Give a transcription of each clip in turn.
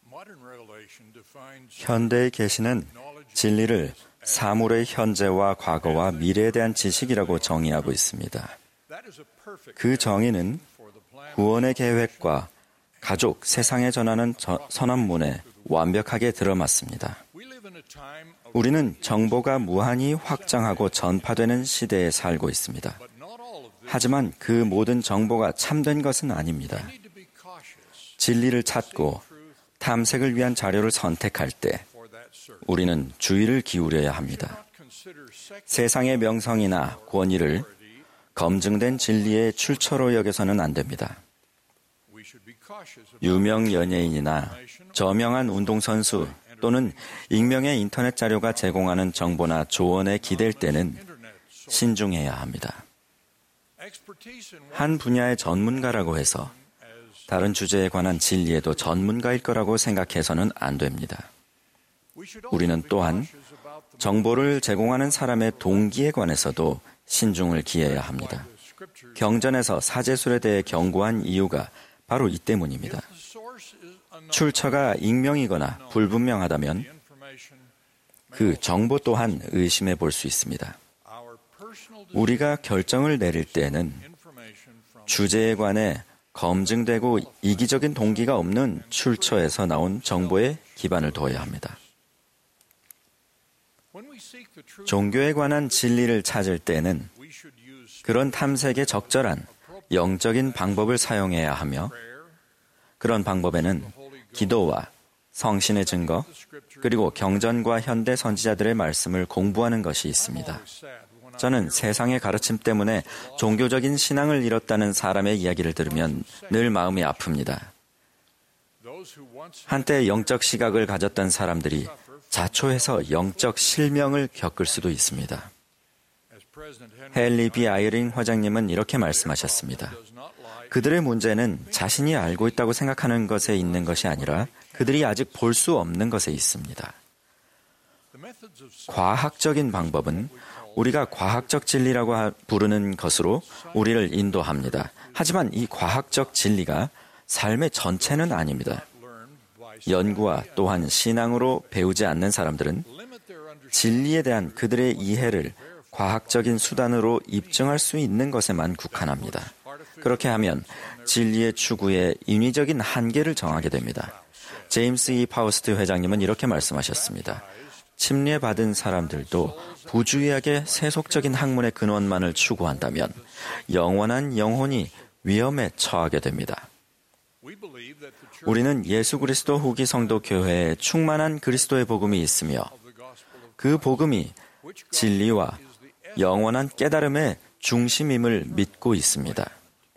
현대의 계시는 진리를 사물의 현재와 과거와 미래에 대한 지식이라고 정의하고 있습니다. 그 정의는 구원의 계획과 가족, 세상에 전하는 선언문에 완벽하게 들어맞습니다. 우리는 정보가 무한히 확장하고 전파되는 시대에 살고 있습니다. 하지만 그 모든 정보가 참된 것은 아닙니다. 진리를 찾고 탐색을 위한 자료를 선택할 때 우리는 주의를 기울여야 합니다. 세상의 명성이나 권위를 검증된 진리의 출처로 여겨서는 안 됩니다. 유명 연예인이나 저명한 운동선수 또는 익명의 인터넷 자료가 제공하는 정보나 조언에 기댈 때는 신중해야 합니다. 한 분야의 전문가라고 해서 다른 주제에 관한 진리에도 전문가일 거라고 생각해서는 안 됩니다. 우리는 또한 정보를 제공하는 사람의 동기에 관해서도 신중을 기해야 합니다. 경전에서 사제술에 대해 경고한 이유가 바로 이 때문입니다. 출처가 익명이거나 불분명하다면 그 정보 또한 의심해 볼 수 있습니다. 우리가 결정을 내릴 때에는 주제에 관해 검증되고 이기적인 동기가 없는 출처에서 나온 정보에 기반을 둬야 합니다. 종교에 관한 진리를 찾을 때는 그런 탐색에 적절한 영적인 방법을 사용해야 하며 그런 방법에는 기도와 성신의 증거 그리고 경전과 현대 선지자들의 말씀을 공부하는 것이 있습니다. 저는 세상의 가르침 때문에 종교적인 신앙을 잃었다는 사람의 이야기를 들으면 늘 마음이 아픕니다. 한때 영적 시각을 가졌던 사람들이 자초해서 영적 실명을 겪을 수도 있습니다. 헨리 B. 아이린 회장님은 이렇게 말씀하셨습니다. 그들의 문제는 자신이 알고 있다고 생각하는 것에 있는 것이 아니라 그들이 아직 볼 수 없는 것에 있습니다. 과학적인 방법은 우리가 과학적 진리라고 부르는 것으로 우리를 인도합니다. 하지만 이 과학적 진리가 삶의 전체는 아닙니다. 연구와 또한 신앙으로 배우지 않는 사람들은 진리에 대한 그들의 이해를 과학적인 수단으로 입증할 수 있는 것에만 국한합니다. 그렇게 하면 진리의 추구에 인위적인 한계를 정하게 됩니다. 제임스 E. 파우스트 회장님은 이렇게 말씀하셨습니다. 침례받은 사람들도 부주의하게 세속적인 학문의 근원만을 추구한다면 영원한 영혼이 위험에 처하게 됩니다. 우리는 예수 그리스도 후기 성도 교회에 충만한 그리스도의 복음이 있으며 그 복음이 진리와 영원한 깨달음의 중심임을 믿고 있습니다.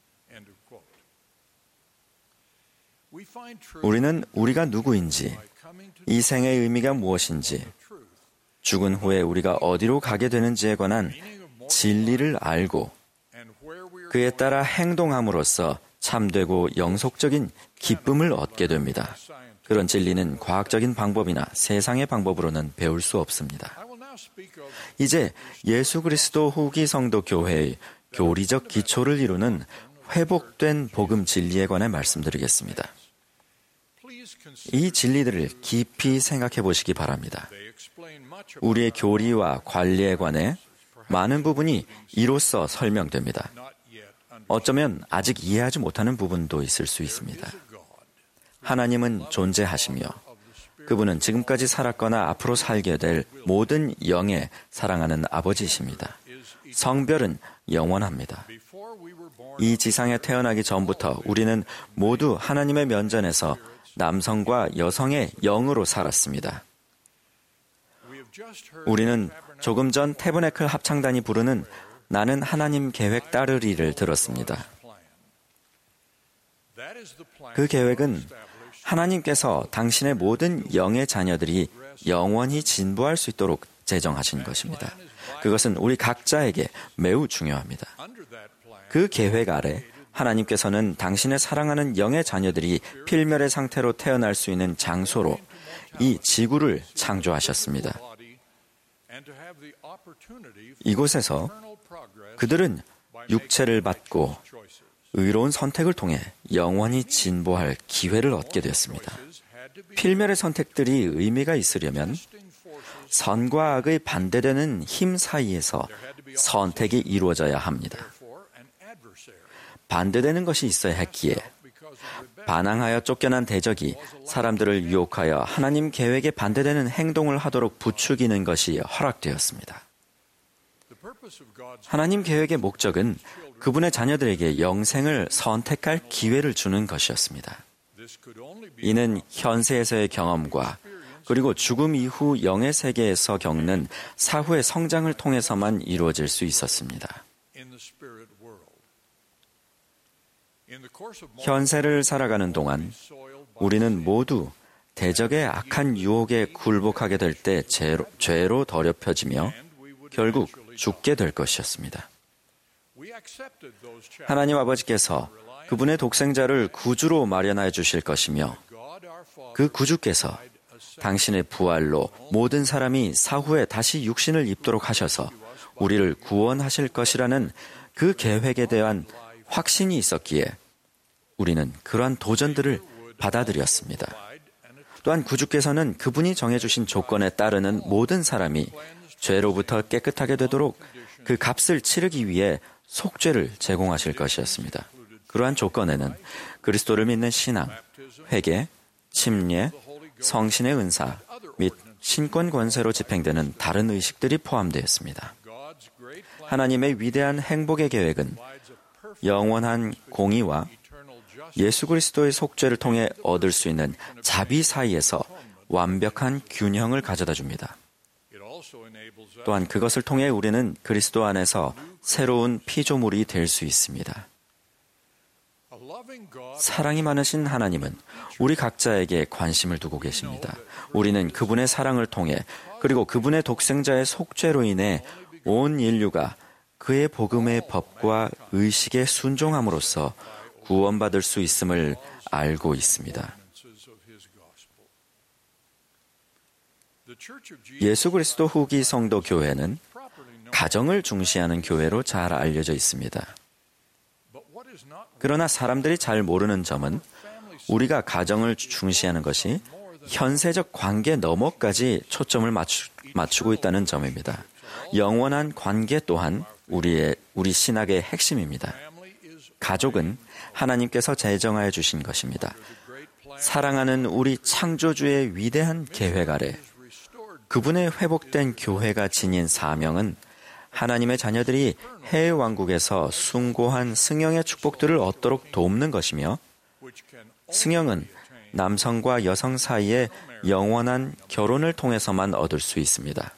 우리는 우리가 누구인지, 이 생의 의미가 무엇인지, 죽은 후에 우리가 어디로 가게 되는지에 관한 진리를 알고 그에 따라 행동함으로써 참되고 영속적인 기쁨을 얻게 됩니다. 그런 진리는 과학적인 방법이나 세상의 방법으로는 배울 수 없습니다. 이제 예수 그리스도 후기 성도 교회의 교리적 기초를 이루는 회복된 복음 진리에 관해 말씀드리겠습니다. 이 진리들을 깊이 생각해 보시기 바랍니다. 우리의 교리와 관리에 관해 많은 부분이 이로써 설명됩니다. 어쩌면 아직 이해하지 못하는 부분도 있을 수 있습니다. 하나님은 존재하시며 그분은 지금까지 살았거나 앞으로 살게 될 모든 영에 사랑하는 아버지이십니다. 성별은 영원합니다. 이 지상에 태어나기 전부터 우리는 모두 하나님의 면전에서 남성과 여성의 영으로 살았습니다. 우리는 조금 전 태브네클 합창단이 부르는 나는 하나님 계획 따르리를 들었습니다. 그 계획은 하나님께서 당신의 모든 영의 자녀들이 영원히 진보할 수 있도록 제정하신 것입니다. 그것은 우리 각자에게 매우 중요합니다. 그 계획 아래 하나님께서는 당신의 사랑하는 영의 자녀들이 필멸의 상태로 태어날 수 있는 장소로 이 지구를 창조하셨습니다. 이곳에서 그들은 육체를 받고 의로운 선택을 통해 영원히 진보할 기회를 얻게 되었습니다. 필멸의 선택들이 의미가 있으려면 선과 악의 반대되는 힘 사이에서 선택이 이루어져야 합니다. 반대되는 것이 있어야 했기에 반항하여 쫓겨난 대적이 사람들을 유혹하여 하나님 계획에 반대되는 행동을 하도록 부추기는 것이 허락되었습니다. 하나님 계획의 목적은 그분의 자녀들에게 영생을 선택할 기회를 주는 것이었습니다. 이는 현세에서의 경험과 그리고 죽음 이후 영의 세계에서 겪는 사후의 성장을 통해서만 이루어질 수 있었습니다. 현세를 살아가는 동안 우리는 모두 대적의 악한 유혹에 굴복하게 될 때 죄로 더럽혀지며 결국 죽게 될 것이었습니다. 하나님 아버지께서 그분의 독생자를 구주로 마련하여 주실 것이며 그 구주께서 당신의 부활로 모든 사람이 사후에 다시 육신을 입도록 하셔서 우리를 구원하실 것이라는 그 계획에 대한 확신이 있었기에 우리는 그러한 도전들을 받아들였습니다. 또한 구주께서는 그분이 정해주신 조건에 따르는 모든 사람이 죄로부터 깨끗하게 되도록 그 값을 치르기 위해 속죄를 제공하실 것이었습니다. 그러한 조건에는 그리스도를 믿는 신앙, 회개, 침례, 성신의 은사 및 신권 권세로 집행되는 다른 의식들이 포함되었습니다. 하나님의 위대한 행복의 계획은 영원한 공의와 예수 그리스도의 속죄를 통해 얻을 수 있는 자비 사이에서 완벽한 균형을 가져다 줍니다. 또한 그것을 통해 우리는 그리스도 안에서 새로운 피조물이 될 수 있습니다. 사랑이 많으신 하나님은 우리 각자에게 관심을 두고 계십니다. 우리는 그분의 사랑을 통해 그리고 그분의 독생자의 속죄로 인해 온 인류가 그의 복음의 법과 의식에 순종함으로써 구원받을 수 있음을 알고 있습니다. 예수 그리스도 후기 성도 교회는 가정을 중시하는 교회로 잘 알려져 있습니다. 그러나 사람들이 잘 모르는 점은 우리가 가정을 중시하는 것이 현세적 관계 너머까지 초점을 맞추고 있다는 점입니다. 영원한 관계 또한 우리 신학의 핵심입니다. 가족은 하나님께서 제정하여 주신 것입니다. 사랑하는 우리 창조주의 위대한 계획 아래 그분의 회복된 교회가 지닌 사명은 하나님의 자녀들이 해외 왕국에서 숭고한 승영의 축복들을 얻도록 돕는 것이며 승영은 남성과 여성 사이의 영원한 결혼을 통해서만 얻을 수 있습니다.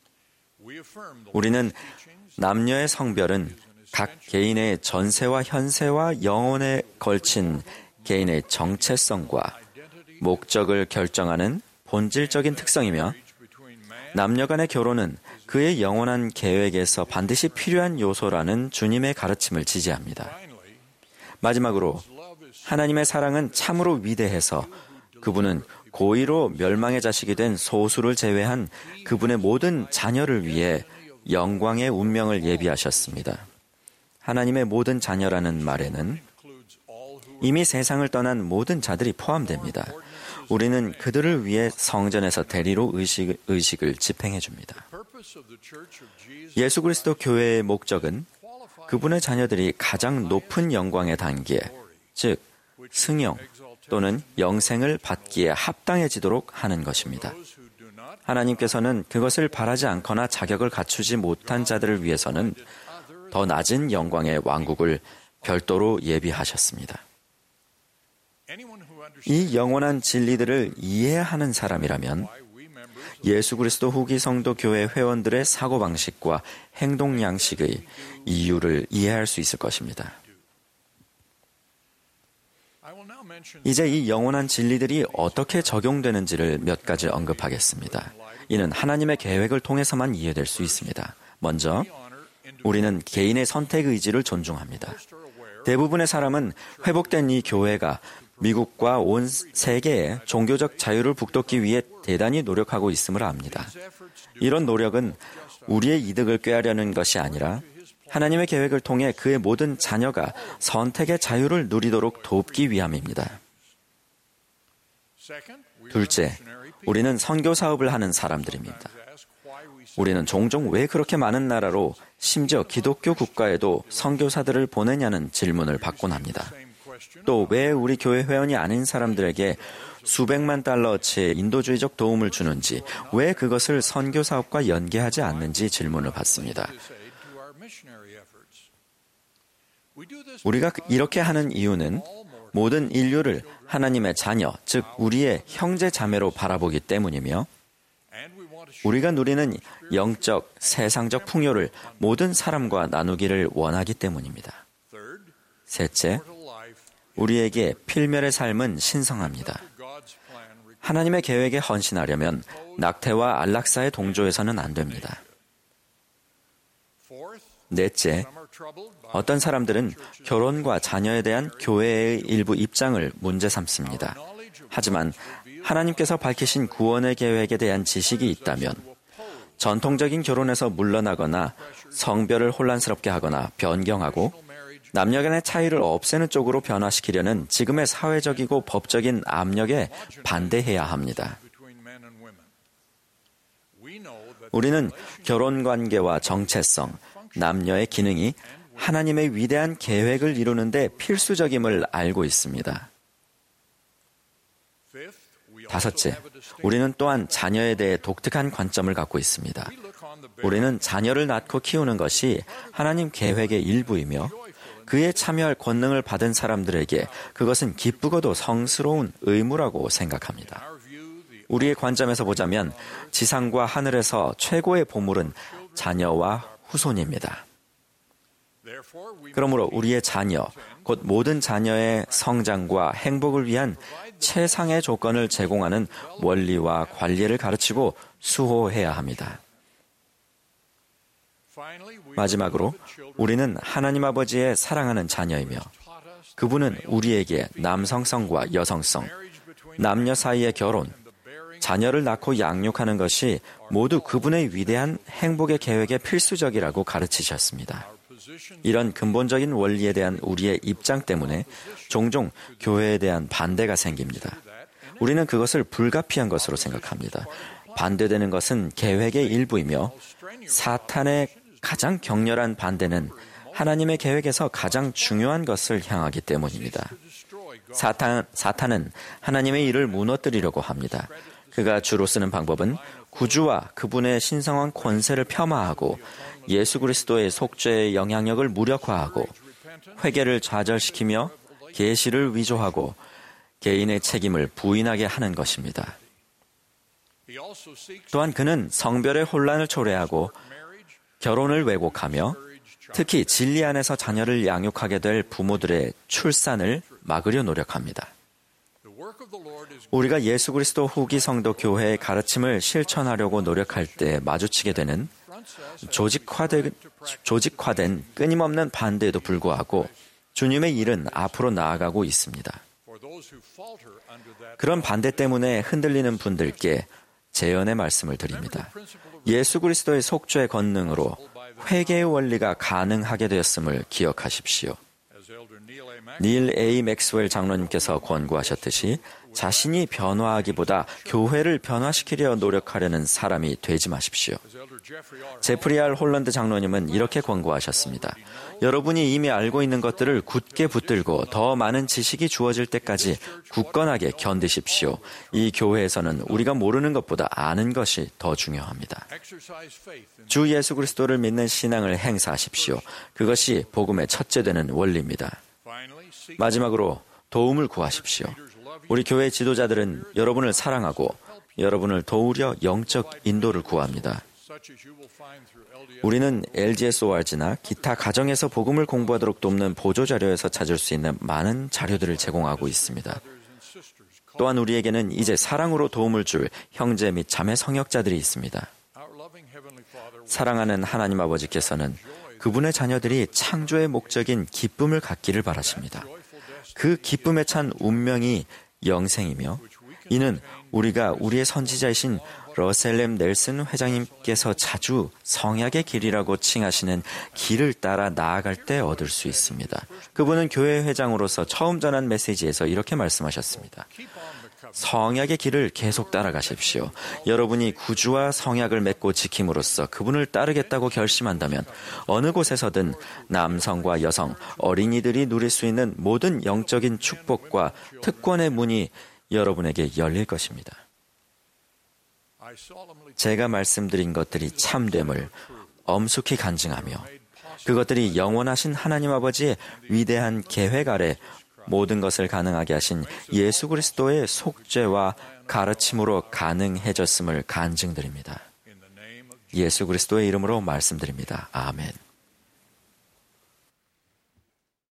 우리는 남녀의 성별은 각 개인의 전세와 현세와 영혼에 걸친 개인의 정체성과 목적을 결정하는 본질적인 특성이며 남녀 간의 결혼은 그의 영원한 계획에서 반드시 필요한 요소라는 주님의 가르침을 지지합니다. 마지막으로 하나님의 사랑은 참으로 위대해서 그분은 고의로 멸망의 자식이 된 소수를 제외한 그분의 모든 자녀를 위해 영광의 운명을 예비하셨습니다. 하나님의 모든 자녀라는 말에는 이미 세상을 떠난 모든 자들이 포함됩니다. 우리는 그들을 위해 성전에서 대리로 의식을 집행해 줍니다. 예수 그리스도 교회의 목적은 그분의 자녀들이 가장 높은 영광의 단계, 즉 승영 또는 영생을 받기에 합당해지도록 하는 것입니다. 하나님께서는 그것을 바라지 않거나 자격을 갖추지 못한 자들을 위해서는 더 낮은 영광의 왕국을 별도로 예비하셨습니다. 이 영원한 진리들을 이해하는 사람이라면 예수 그리스도 후기 성도 교회 회원들의 사고방식과 행동 양식의 이유를 이해할 수 있을 것입니다. 이제 이 영원한 진리들이 어떻게 적용되는지를 몇 가지 언급하겠습니다. 이는 하나님의 계획을 통해서만 이해될 수 있습니다. 먼저, 우리는 개인의 선택 의지를 존중합니다. 대부분의 사람은 회복된 이 교회가 미국과 온 세계의 종교적 자유를 북돋기 위해 대단히 노력하고 있음을 압니다. 이런 노력은 우리의 이득을 꾀하려는 것이 아니라 하나님의 계획을 통해 그의 모든 자녀가 선택의 자유를 누리도록 돕기 위함입니다. 둘째, 우리는 선교 사업을 하는 사람들입니다. 우리는 종종 왜 그렇게 많은 나라로 심지어 기독교 국가에도 선교사들을 보내냐는 질문을 받곤 합니다. 또 왜 우리 교회 회원이 아닌 사람들에게 수백만 달러어치의 인도주의적 도움을 주는지, 왜 그것을 선교 사업과 연계하지 않는지 질문을 받습니다. 우리가 이렇게 하는 이유는 모든 인류를 하나님의 자녀, 즉 우리의 형제 자매로 바라보기 때문이며, 우리가 누리는 영적, 세상적 풍요를 모든 사람과 나누기를 원하기 때문입니다. 셋째, 우리에게 필멸의 삶은 신성합니다. 하나님의 계획에 헌신하려면 낙태와 안락사의 동조해서는 안 됩니다. 넷째, 어떤 사람들은 결혼과 자녀에 대한 교회의 일부 입장을 문제 삼습니다. 하지만 하나님께서 밝히신 구원의 계획에 대한 지식이 있다면 전통적인 결혼에서 물러나거나 성별을 혼란스럽게 하거나 변경하고 남녀 간의 차이를 없애는 쪽으로 변화시키려는 지금의 사회적이고 법적인 압력에 반대해야 합니다. 우리는 결혼관계와 정체성, 남녀의 기능이 하나님의 위대한 계획을 이루는 데 필수적임을 알고 있습니다. 다섯째, 우리는 또한 자녀에 대해 독특한 관점을 갖고 있습니다. 우리는 자녀를 낳고 키우는 것이 하나님 계획의 일부이며 그에 참여할 권능을 받은 사람들에게 그것은 기쁘고도 성스러운 의무라고 생각합니다. 우리의 관점에서 보자면 지상과 하늘에서 최고의 보물은 자녀와 후손입니다. 그러므로 우리의 자녀, 곧 모든 자녀의 성장과 행복을 위한 최상의 조건을 제공하는 원리와 관리를 가르치고 수호해야 합니다. 마지막으로 우리는 하나님 아버지의 사랑하는 자녀이며 그분은 우리에게 남성성과 여성성, 남녀 사이의 결혼, 자녀를 낳고 양육하는 것이 모두 그분의 위대한 행복의 계획에 필수적이라고 가르치셨습니다. 이런 근본적인 원리에 대한 우리의 입장 때문에 종종 교회에 대한 반대가 생깁니다. 우리는 그것을 불가피한 것으로 생각합니다. 반대되는 것은 계획의 일부이며 사탄의 가장 격렬한 반대는 하나님의 계획에서 가장 중요한 것을 향하기 때문입니다. 사탄은 하나님의 일을 무너뜨리려고 합니다. 그가 주로 쓰는 방법은 구주와 그분의 신성한 권세를 폄하하고 예수 그리스도의 속죄의 영향력을 무력화하고 회개를 좌절시키며 계시를 위조하고 개인의 책임을 부인하게 하는 것입니다. 또한 그는 성별의 혼란을 초래하고 결혼을 왜곡하며 특히 진리 안에서 자녀를 양육하게 될 부모들의 출산을 막으려 노력합니다. 우리가 예수 그리스도 후기 성도 교회의 가르침을 실천하려고 노력할 때 마주치게 되는 조직화된 끊임없는 반대에도 불구하고 주님의 일은 앞으로 나아가고 있습니다. 그런 반대 때문에 흔들리는 분들께 재연의 말씀을 드립니다. 예수 그리스도의 속죄의 권능으로 회개의 원리가 가능하게 되었음을 기억하십시오. 닐 A. 맥스웰 장로님께서 권고하셨듯이 자신이 변화하기보다 교회를 변화시키려 노력하려는 사람이 되지 마십시오. 제프리 R. 홀런드 장로님은 이렇게 권고하셨습니다. 여러분이 이미 알고 있는 것들을 굳게 붙들고 더 많은 지식이 주어질 때까지 굳건하게 견디십시오. 이 교회에서는 우리가 모르는 것보다 아는 것이 더 중요합니다. 주 예수 그리스도를 믿는 신앙을 행사하십시오. 그것이 복음의 첫째 되는 원리입니다. 마지막으로 도움을 구하십시오. 우리 교회 지도자들은 여러분을 사랑하고 여러분을 도우려 영적 인도를 구합니다. 우리는 LGSORG나 기타 가정에서 복음을 공부하도록 돕는 보조자료에서 찾을 수 있는 많은 자료들을 제공하고 있습니다. 또한 우리에게는 이제 사랑으로 도움을 줄 형제 및 자매 성역자들이 있습니다. 사랑하는 하나님 아버지께서는 그분의 자녀들이 창조의 목적인 기쁨을 갖기를 바라십니다. 그 기쁨에 찬 운명이 영생이며 이는 우리가 우리의 선지자이신 러셀 넬슨 회장님께서 자주 성약의 길이라고 칭하시는 길을 따라 나아갈 때 얻을 수 있습니다. 그분은 교회 회장으로서 처음 전한 메시지에서 이렇게 말씀하셨습니다. 성약의 길을 계속 따라가십시오. 여러분이 구주와 성약을 맺고 지킴으로써 그분을 따르겠다고 결심한다면 어느 곳에서든 남성과 여성, 어린이들이 누릴 수 있는 모든 영적인 축복과 특권의 문이 여러분에게 열릴 것입니다. 제가 말씀드린 것들이 참됨을 엄숙히 간증하며 그것들이 영원하신 하나님 아버지의 위대한 계획 아래 모든 것을 가능하게 하신 예수 그리스도의 속죄와 가르침으로 가능해졌음을 간증드립니다. 예수 그리스도의 이름으로 말씀드립니다. 아멘.